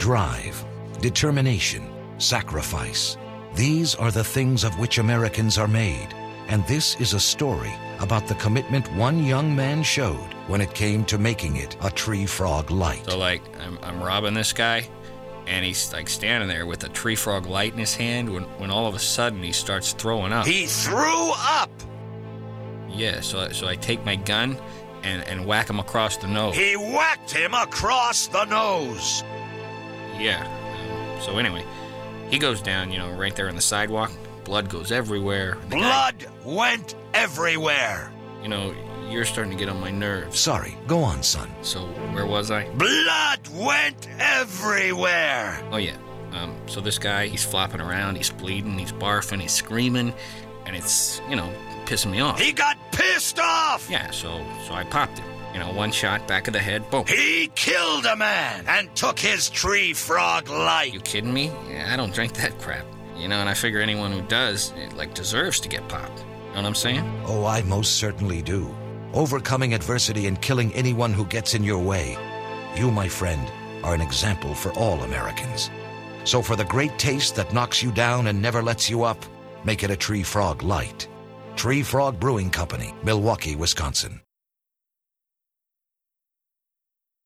Drive, determination, sacrifice. These are the things of which Americans are made. And this is a story about the commitment one young man showed when it came to making it a Tree Frog Light. So, like, I'm robbing this guy, and he's, like, standing there with a Tree Frog Light in his hand when all of a sudden he starts throwing up. He threw up! Yeah, so I take my gun and whack him across the nose. He whacked him across the nose! Yeah. So anyway, he goes down, right there on the sidewalk. Blood goes everywhere. Blood went everywhere! You're starting to get on my nerves. Sorry, go on, son. So, where was I? Blood went everywhere! Oh, yeah. So this guy, he's flopping around, he's bleeding, he's barfing, he's screaming, and it's, pissing me off. He got pissed off! Yeah, so I popped him. One shot, back of the head, boom. He killed a man and took his Tree Frog Light. You kidding me? Yeah, I don't drink that crap. And I figure anyone who does, deserves to get popped. You know what I'm saying? Oh, I most certainly do. Overcoming adversity and killing anyone who gets in your way. You, my friend, are an example for all Americans. So for the great taste that knocks you down and never lets you up, make it a Tree Frog Light. Tree Frog Brewing Company, Milwaukee, Wisconsin.